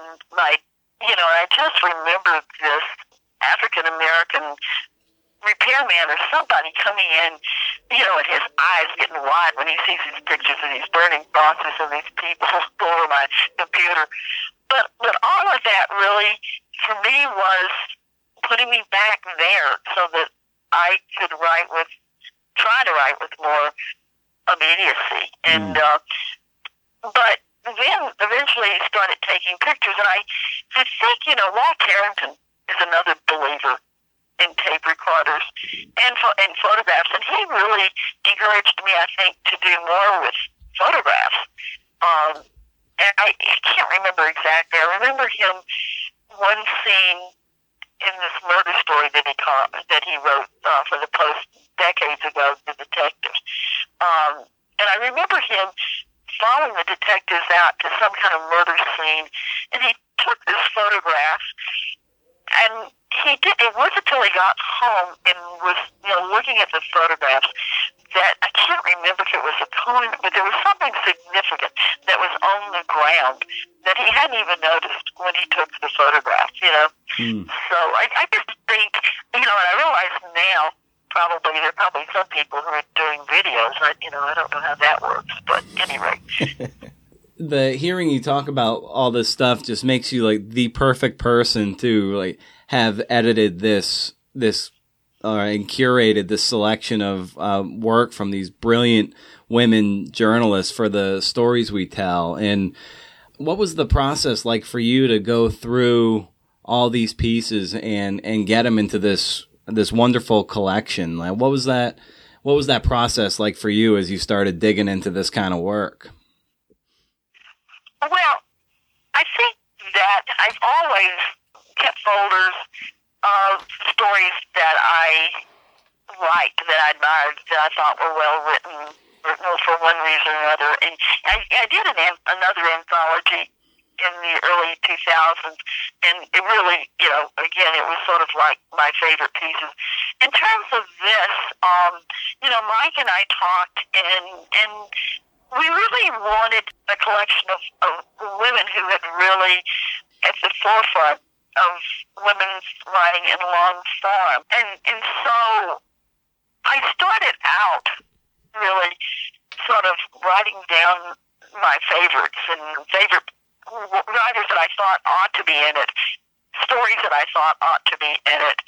I just remember this African-American repairman or somebody coming in, and his eyes getting wide when he sees these pictures of these burning crosses and these people over my computer. But all of that really, for me, was putting me back there so that I could try to write with more immediacy. And but then eventually started taking pictures, and I think, Walt Carrington is another believer in tape recorders and photographs, and he really encouraged me, I think, to do more with photographs. And I can't remember exactly. I remember him one scene in this murder story that he wrote for the Post decades ago, The Detectives. And I remember him following the detectives out to some kind of murder scene, and he took this photograph, and it wasn't until he got home and was, looking at the photographs that I can't remember if it was a coin, but there was something significant that was on the ground that he hadn't even noticed when he took the photograph, So I just think, and I realize now, there are probably some people who are doing videos. I don't know how that works, but at any rate. The hearing you talk about all this stuff just makes you like the perfect person to have edited this and curated this selection of work from these brilliant women journalists for the stories we tell. And what was the process like for you to go through all these pieces and get them into this wonderful collection? Like, what was that process like for you as you started digging into this kind of work? Well, I think that I've always kept folders of stories that I liked, that I admired, that I thought were well written, for one reason or another. And I did another anthology in the early 2000s, and it really, again, it was sort of like my favorite pieces. In terms of this, Mike and I talked, and we really wanted a collection of women who had really at the forefront of women's writing in long form. And so I started out really sort of writing down my favorites and favorite writers that I thought ought to be in it, stories that I thought ought to be in it.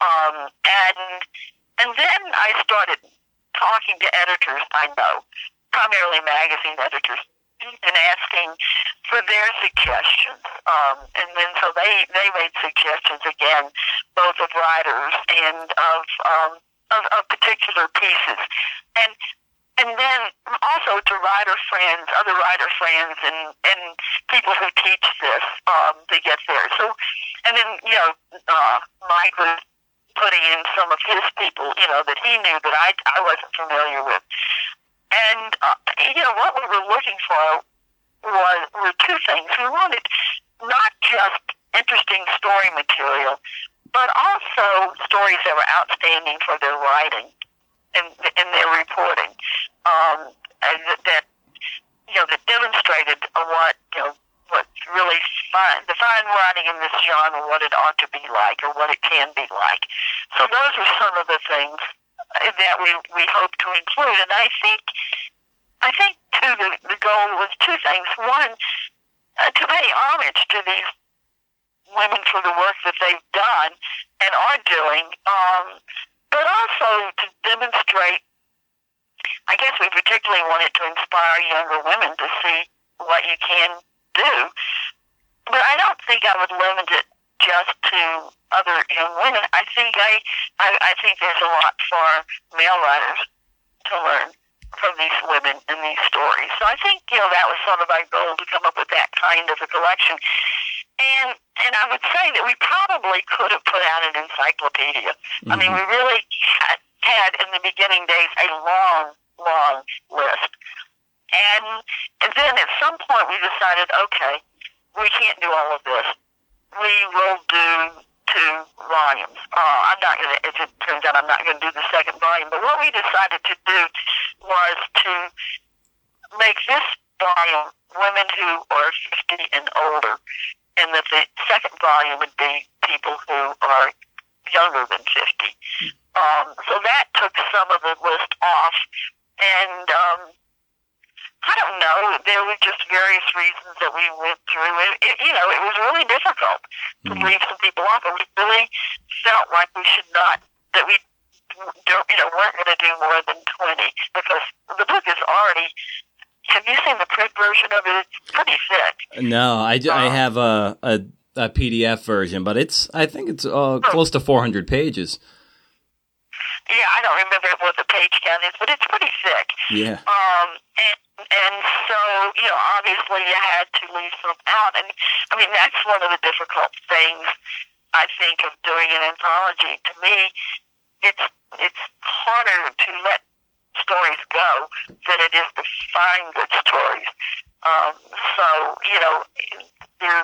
And then I started talking to editors I know, primarily magazine editors, and asking for their suggestions. And then so they made suggestions again, both of writers and of particular pieces. And then also to other writer friends and people who teach this to get there. So, and then, Mike was putting in some of his people, that he knew that I wasn't familiar with. And, what we were looking for were two things. We wanted not just interesting story material, but also stories that were outstanding for their writing and their reporting, and that demonstrated what's really the fine writing in this genre, what it ought to be like or what it can be like. So those were some of the things that we hope to include, and I think too the goal was two things. One, to pay homage to these women for the work that they've done and are doing, but also to demonstrate. I guess we particularly wanted to inspire younger women to see what you can do, but I don't think I would limit it just to other young women. I think there's a lot for male writers to learn from these women and these stories. So I think, that was sort of our goal, to come up with that kind of a collection. And I would say that we probably could have put out an encyclopedia. Mm-hmm. I mean, we really had in the beginning days a long list. And then at some point we decided, okay, we can't do all of this. We will do 2 volumes. As it turns out, I'm not going to do the second volume. But what we decided to do was to make this volume women who are 50 and older, and that the second volume would be people who are younger than 50. So that took some of the list off, and I don't know, there were just various reasons that we went through. It was really difficult to leave some people off, and we really felt like we should not, that we weren't going to do more than 20, because the book is already. Have you seen the print version of it? It's pretty thick. No, I have a PDF version, but I think it's close to 400 pages. Yeah, I don't remember what the page count is, but it's pretty thick. Yeah. And so, obviously you had to leave some out. And, I mean, that's one of the difficult things, I think, of doing an anthology. To me, it's harder to let stories go than it is to find good stories. So, there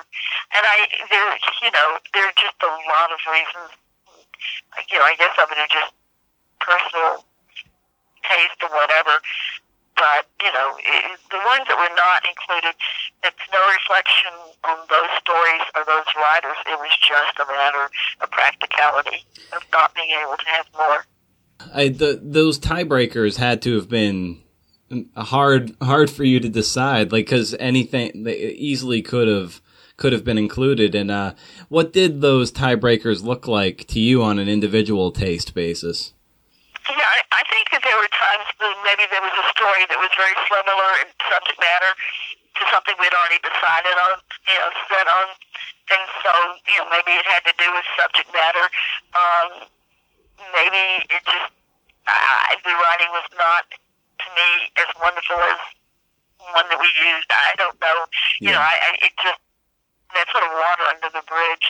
are just a lot of reasons. I guess some of it are just personal taste or whatever. But, the ones that were not included, it's no reflection on those stories or those writers. It was just a matter of practicality, of not being able to have more. Those tiebreakers had to have been hard for you to decide, because anything they easily could have been included. And what did those tiebreakers look like to you on an individual taste basis? Yeah, I think that there were times when maybe there was a story that was very similar in subject matter to something we'd already decided on, set on, and so maybe it had to do with subject matter. Maybe it just, the writing was not, to me, as wonderful as one that we used. I don't know. You know, it just, that's sort of water under the bridge.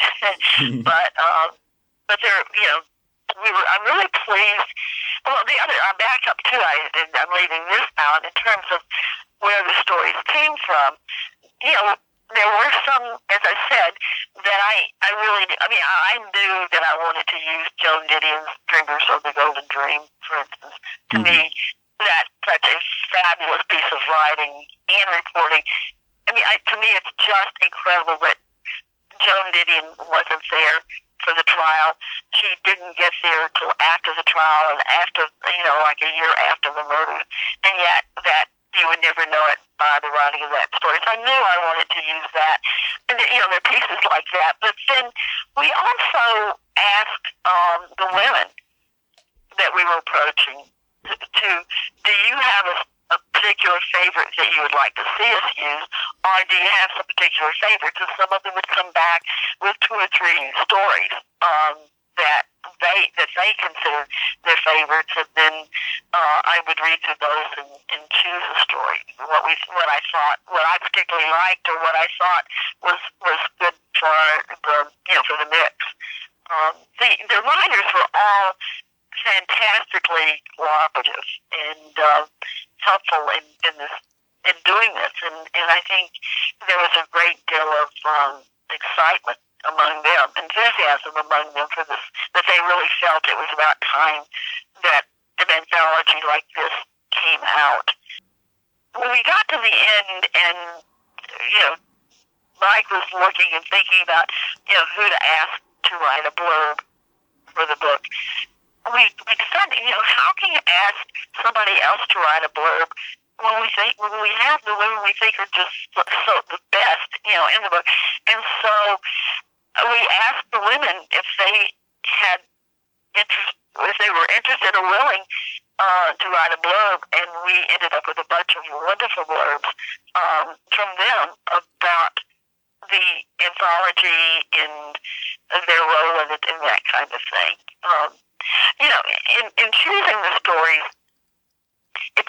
But there, you know, I'm really pleased. Well, I back up too. I'm leaving this out in terms of where the stories came from. You know, there were some, as I said, that I knew that I wanted to use Joan Didion's Dreamers of the Golden Dream, for instance. To me, that's such a fabulous piece of writing and reporting. I mean, to me, it's just incredible that Joan Didion wasn't there for the trial. She didn't get there till after the trial and after, you know, like a year after the murder. And yet that you would never know it by the writing of that story. So I knew I wanted to use that. And, you know, there are pieces like that. But then we also asked the women that we were approaching do you have a particular favorite that you would like to see us use, or do you have some particular favorite? Because some of them would come back with 2 or 3 stories that they consider their favorites, and then I would read through those and choose a story. What I particularly liked, or what I thought was good for the mix. The writers were all fantastically cooperative and helpful in doing this, and I think there was a great deal of excitement among them, enthusiasm among them for this, that they really felt it was about time that an anthology like this came out. When we got to the end, and you know, Mike was looking and thinking about, you know, who to ask to write a blurb for the book, we decided, you know, how can you ask somebody else to write a blurb when we have the women we think are just so the best, you know, in the book? And so we asked the women if they had interest, if they were interested or willing to write a blurb, and we ended up with a bunch of wonderful blurbs from them about the anthology and their role in it and that kind of thing. You know, in choosing the stories, it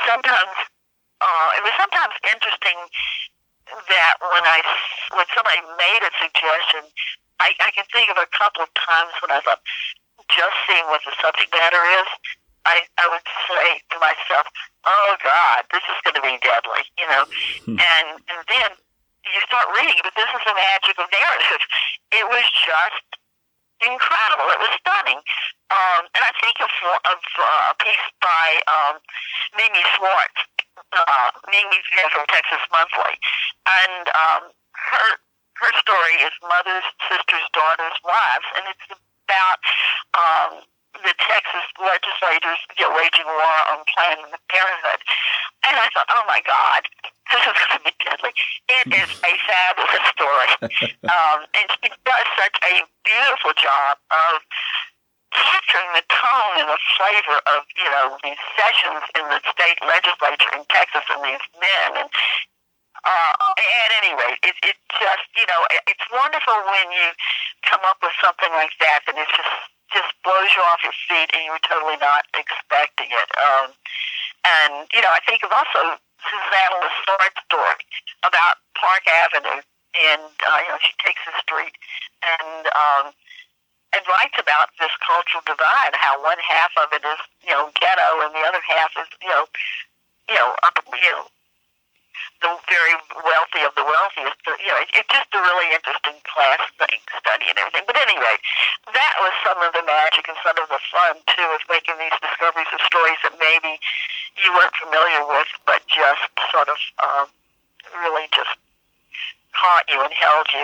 was sometimes interesting that when somebody made a suggestion, I can think of a couple of times when I thought, just seeing what the subject matter is, I would say to myself, oh God, this is going to be deadly, you know. And then you start reading, but this is the magic of narrative. It was just incredible. It was stunning. And I think of a piece by Mimi Schwartz, Mimi from Texas Monthly, and her story is Mothers, Sisters, Daughters, Wives, and it's about the Texas legislators waging war on Planned Parenthood. And I thought, oh my God, this is going to be deadly. It is a fabulous story. And she does such a beautiful job of capturing the tone and the flavor of, you know, these sessions in the state legislature in Texas and these men. And at any rate, it just, you know, it's wonderful when you come up with something like that, and it just blows you off your feet and you're totally not expecting it. And, you know, I think of also Susanna Lassard's story about Park Avenue, and, you know, she takes the street and writes about this cultural divide, how one half of it is, you know, ghetto, and the other half is, the very wealthy of the wealthiest. You know, it's just a really interesting class thing, study and everything. But anyway, that was some of the magic and some of the fun, too, of making these discoveries of stories that maybe you weren't familiar with, but just sort of really just caught you and held you.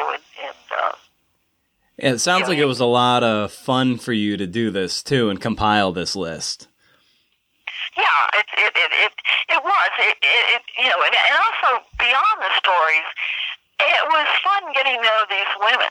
It sounds like it was a lot of fun for you to do this, too, and compile this list. Yeah, it was. You know, and also beyond the stories, it was fun getting to know these women.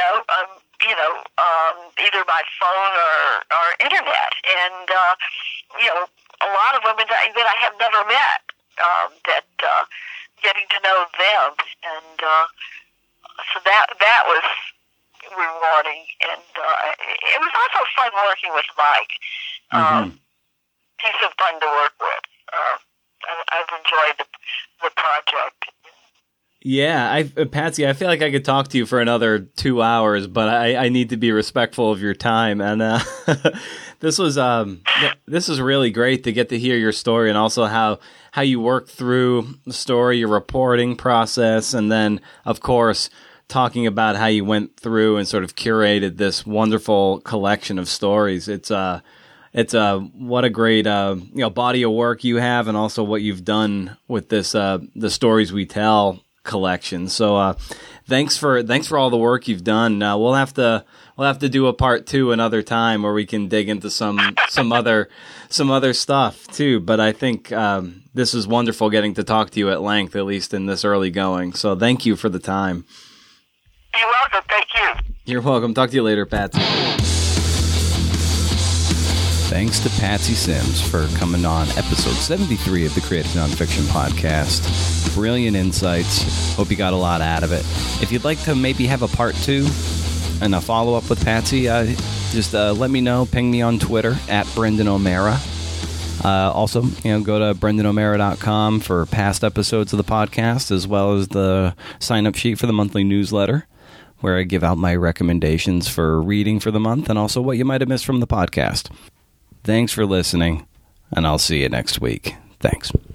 Either by phone or internet, and a lot of women that I have never met. Getting to know them, and so that was rewarding, and it was also fun working with Mike. He's so fun to work with. I've enjoyed the project. Yeah, Patsy, I feel like I could talk to you for another 2 hours, but I need to be respectful of your time. And this was really great to get to hear your story, and also how you worked through the story, your reporting process, and then, of course, talking about how you went through and sort of curated this wonderful collection of stories. It's what a great body of work you have, and also what you've done with this the Stories We Tell collection. So thanks for all the work you've done. We'll have to do a part 2 another time where we can dig into some other stuff too. But I think this is wonderful getting to talk to you at length, at least in this early going. So thank you for the time. You're welcome. Thank you. You're welcome. Talk to you later, Patsy. Thanks to Patsy Sims for coming on episode 73 of the Creative Nonfiction Podcast. Brilliant insights. Hope you got a lot out of it. If you'd like to maybe have a part 2 and a follow-up with Patsy, just let me know. Ping me on Twitter at Brendan O'Mara. Also, go to BrendanO'Mara.com for past episodes of the podcast, as well as the sign-up sheet for the monthly newsletter, where I give out my recommendations for reading for the month and also what you might have missed from the podcast. Thanks for listening, and I'll see you next week. Thanks.